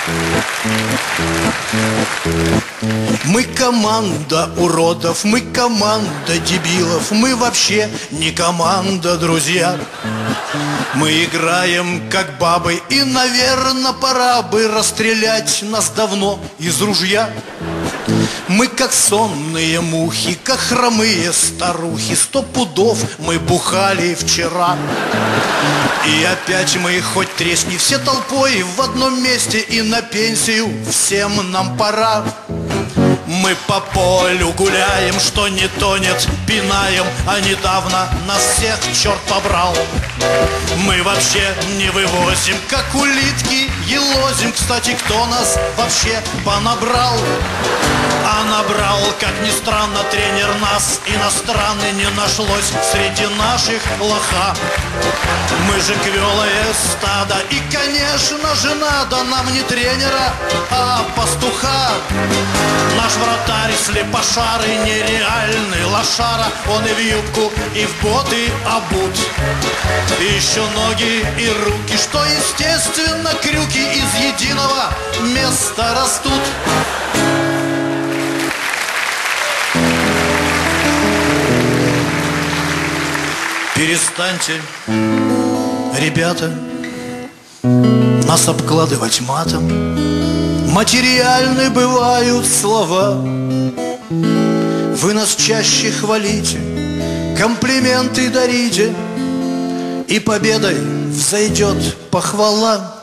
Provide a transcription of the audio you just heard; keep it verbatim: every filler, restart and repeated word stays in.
Мы команда уродов, мы команда дебилов, мы вообще не команда, друзья. Мы играем как бабы, и, наверное, пора бы расстрелять нас давно из ружья. Мы как сонные мухи, как хромые старухи, сто пудов мы бухали вчера. И опять мы, хоть тресни, все толпой в одном месте, и на пенсию всем нам пора. Мы по полю гуляем, что не тонет, пинаем, а недавно нас всех черт побрал. Мы вообще не вывозим, как улитки, елозим. Кстати, кто нас вообще понабрал? А набрал, как ни странно, тренер нас иностранный. Не нашлось среди наших лоха. Мы же квелое стадо, и, конечно же, надо нам не тренера, а пастуха. Наш вратарь слепошарый, нереальный лошара. Он и в юбку, и в боты обут. И еще ноги и руки, что, естественно, крюки из единого места растут. Перестаньте, ребята, нас обкладывать матом. Материальны бывают слова. Вы нас чаще хвалите, комплименты дарите, и победой взойдет похвала.